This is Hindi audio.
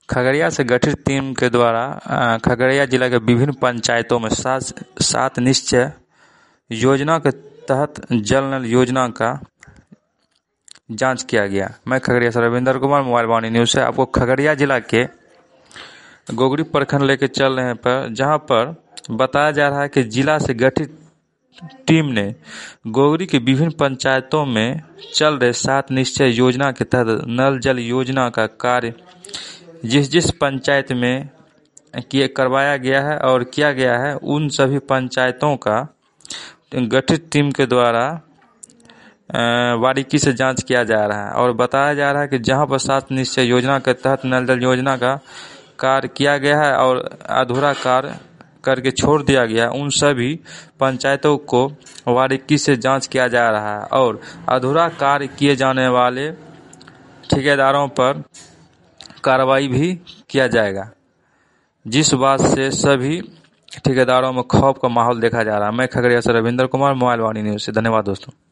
खगड़िया से गठित टीम के द्वारा खगड़िया जिला के विभिन्न पंचायतों में सात निश्चय योजना के तहत जल नल योजना का जांच किया गया। मैं खगड़िया से रविंदर कुमार, मोबाइल वाणी न्यूज़ से आपको खगड़िया जिला के गोगरी प्रखंड लेके चल रहे हैं पर जहां पर बताया जा रहा है कि जिला से गठित टीम ने गोगरी के विभिन्न पंचायतों में चल रहे 7 निश्चय योजना के तहत नल जल योजना का कार्य जिस पंचायत में करवाया गया है और किया गया है उन सभी पंचायतों का गठित टीम के द्वारा बारीकी से जांच किया जा रहा है और बताया जा रहा है कि जहां पर 7 निश्चय योजना के तहत नल जल योजना का कार्य किया गया है और अधूरा कार्य करके छोड़ दिया गया, उन सभी पंचायतों को बारीकी से जांच किया जा रहा है और अधूरा कार्य किए जाने वाले ठेकेदारों पर कार्रवाई भी किया जाएगा, जिस बात से सभी ठेकेदारों में खौफ का माहौल देखा जा रहा है। मैं खगड़िया से रविंदर कुमार, मोबाइल वाणी न्यूज़ से। धन्यवाद दोस्तों।